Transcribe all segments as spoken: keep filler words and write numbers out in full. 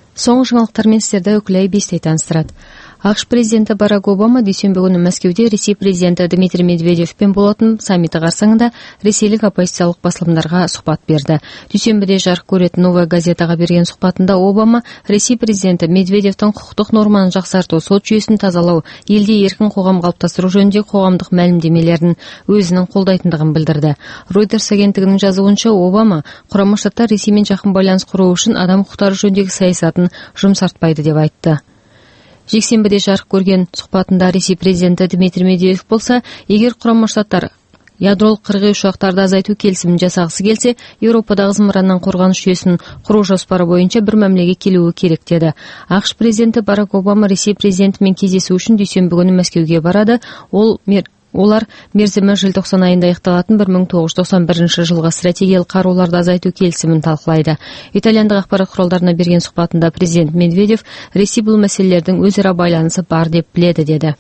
Соңғы жаңалықтармен сіздерді Үкілай Бестей таныстырады. ақш президенті Барак Обама дүйсенбі күні Мәскеуде Ресей президенті Дмитрий Медведевпен болатын саммиті қарсаңында ресейлік оппозициялық басылымдарға сұхбат берді. Дүйсенбіде жарық көретін Новая газетаға берген сұхбатында Обама Ресей президенті Медведевтің құқықтық норманы жақсарту, сот жүйесін тазалау, елде еркін қоғам қалыптастыру жөнінде қоғамдық мәлімдемелерін өзінің қолдайтындығын білдірді. Reuters агенттігінің жазуынша Обама Құрама Штаттар Ресеймен жақын байланыс құру үшін адам құқықтары жөніндегі саясатын жұмсартпайды деп айтты. Жексенбіде жарық көрген сұхбатында Ресей президенті Дмитрий Медведев болса, егер Құрама Штаттар ядролық қырғи ұшақтарды азайту келісімін жасағысы келсе, Еуропадағы зымыраннан қорғаныс жүйесін құру жоспары бойынша бір мәмілеге келуі керек деді. ақш президенті Барак Обама Ресей президентімен кездесу үшін дүйсенбі күні Мәскеуге барады. Ол мер Олар мерзімі желтоқсан айында аяқталатын бір мың тоғыз жүз тоқсан бірінші жылғы стратегиялық қаруларды азайту келісімін талқылайды. Итальяндық ақпарат құралдарына берген сұхбатында президент Медведев Ресей бұл мәселелердің өзара байланысы бар деп біледі деді.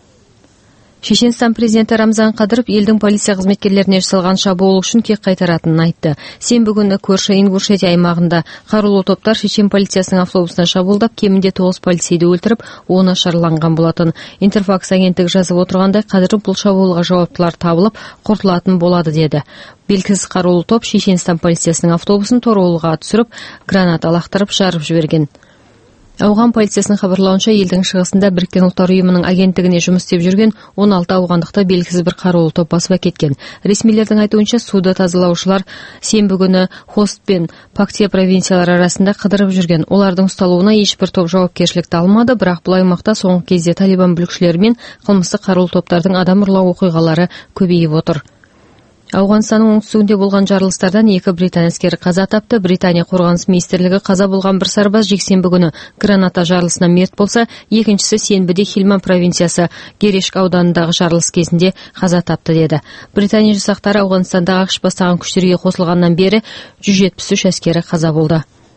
Шешенстан президенті Рамзан Қадыров елдің полиция қызметкерлеріне жасалған шабуыл үшін кек қайтаратынын айтты. Сенбі күні көрші Ингушетия аймағында қарулы топтар шешен полициясының автобусына шабуылдап, кемінде тоғыз полицейді өлтіріп, оны жараланған болатын. Интерфакс агенттігі жазып отырғандай, Қадыров бұл шабуылға жауаптылар табылып, құртылатын болады деді. Белгісіз қарулы топ Шешенстан полициясының автобусын торуылға түсіріп, граната лақтырып жарып жіберген. Ауған полициясының хабарлауынша, елдің шығысында Біріккен ұлттар ұйымының агенттігіне жұмыс істеп жүрген он алты ауғандықты белгісіз бір қарулы топ басып әкеткен. Ресмилердің айтуынша, суды тазалаушылар сенбі күні Хост пен Пактия провинциялары арасында қыдырып жүрген. Олардың ұсталуына ешбір топ жауапкершілікті алмады, бірақ бұл аймақта соңғы кезде Талибан бүлікшілері мен қылмыстық қарулы топтардың адам ұрлау оқиғалары көбейіп отыр. Ауғанстанның оңтүстігінде болған жарылыстардан екі британ әскері қаза тапты. Британия қорғаныс министрлігі қаза болған бір сарбаз жексенбі күні граната жарылысына мерт болса, екіншісі сенбіде Хилман провинциясы Герешк ауданындағы жарылыс кезінде қаза тапты деді. Британия жасақтары Ауғанстандағы ақш бастаған күштерге қосылғаннан бері жүз жетпіс үш әскері қаза болды.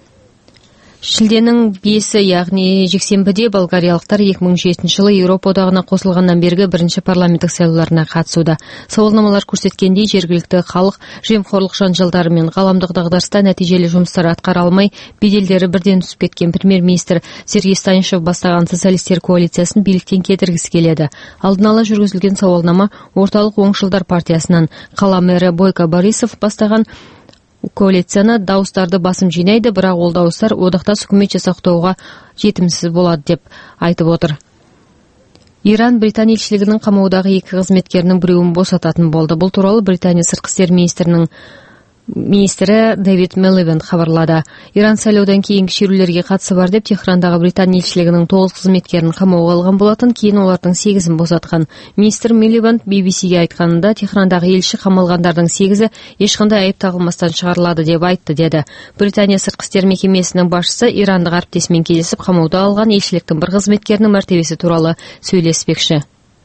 Шілденің бесі, яғни жексенбіде болгариялықтар екі мың жетінші жылы Еуропа одағына қосылғаннан бергі бірінші парламенттік сайлауларына қатысуда. Сауалнамалар көрсеткендей, жергілікті халық жемқорлық жанжалдары мен ғаламдық дағдарыста нәтижелі жұмыстар атқара алмай, беделдері бірден түсіп кеткен премьер-министр Сергей Станишев бастаған социалистер коалициясын биліктен кетіргісі келеді. Алдын ала жүргізілген сауалнама орталық оңшылдар партиясынан қала мэрі Бойко Борисов бастаған коалицияны дауыстарды басым жинайды, бірақ ол дауыстар одақтас үкімет жасақтауға жетімсіз болады деп айтып отыр. Иран Британ елшілігінің қамаудағы екі қызметкерінің біреуін босататын болды. Бұл туралы Британия сыртқы істер министрінің министрі Дэвид Милибанд хабарлады. Иран сайлаудан кейінгі шерулерге қатысы бар деп Техрандағы Британ елшілігінің тоғыз қызметкерін қамауға алған болатын, кейін олардың сегізін босатқан. Министр Милибанд би би си-ге айтқанында, Техрандағы елші қамалғандардың сегізі ешқандай айып тағылмастан шығарылады деп айтты деді. Британия сыртқы істер мекемесінің басшысы ирандық әріптесімен кездесіп, қамауда алған елшіліктің бір қызметкерінің мәртебесі туралы сөйлеспекші.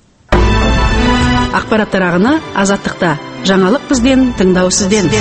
Ақпараттар ағыны Азаттықта. Жаңалық бізден, тыңдау сізден.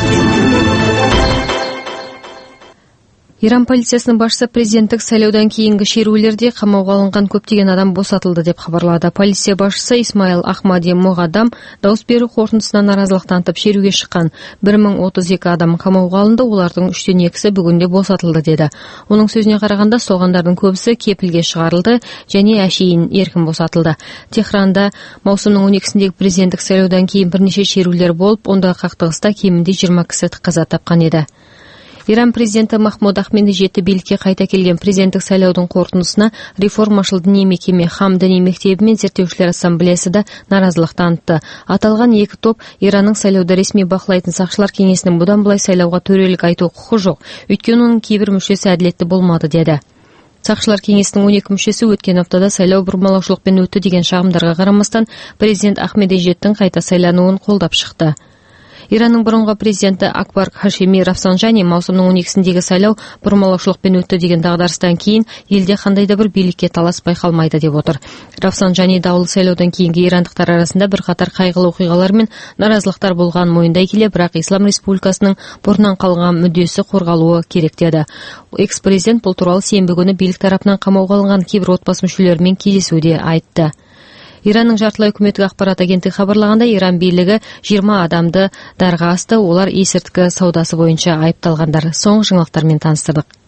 Иран полициясының басшысы президенттік сайлаудан кейінгі шерулерде қамауға алынған көптеген адам босатылды деп хабарлады. Полиция басшысы Исмаил Ахмади Моғадам дауыс беру қорытындысына наразылық танытып шеруге шыққан. бір мың отыз екі адам қамауға алынды, олардың үштен екісі бүгінде босатылды деді. Оның сөзіне қарағанда, соғандардың көбісі кепілге шығарылды және әшейін еркін босатылды. Техранда маусымның он екісіндегі президенттік сайлаудан кейін бірнеше шерулер болып, онда қақтығыста кемінде жиырма кісі қаза тапқан еді. Иран президенті Махмуд Ахмедижетті билікке қайта келген президенттік сайлаудың қорытындысына реформашыл діни мекеме Хам діни мектебі мен зерттеушілер ассамблеясы да наразылық танытты. Аталған екі топ Иранның сайлауды ресми бақылайтын сақшылар кеңесінің бұдан былай сайлауға төрелік айту құқы жоқ, өйткені оның кейбір мүшесі әділетті болмады деді. Сақшылар кеңесінің он екі мүшесі өткен аптада сайлау бұрмалаушылықпен өтті деген шағымдарға қарамастан президент Ахмедижеттің қайта сайлануын қолдап шықты. Иранның бұрынғы президенті Акбар Хашеми Рафсанжани маусымның он екісіндегі сайлау бұрмалаушылықпен өтті деген дағдарыстан кейін елде қандай да бір билікке талас байқалмайды деп отыр. Рафсанжани даулы сайлаудан кейінгі ирандықтар арасында бірқатар қайғылы оқиғалар мен наразылықтар болған мойындай келе, бірақ Ислам Республикасының бұрыннан қалған мүддесі қорғалуы керек деді. Экс-президент бұл туралы сенбі күні билік тарапынан қамауға алынған кейбір отбасы мүшелерімен кездесуде айтты. Иранның жартылай үкіметтік ақпарат агенттігі хабарлағанда, Иран билігі жиырма адамды дарға асты, олар есірткі саудасы бойынша айыпталғандар. Соңғы жаңалықтармен таныстырдық.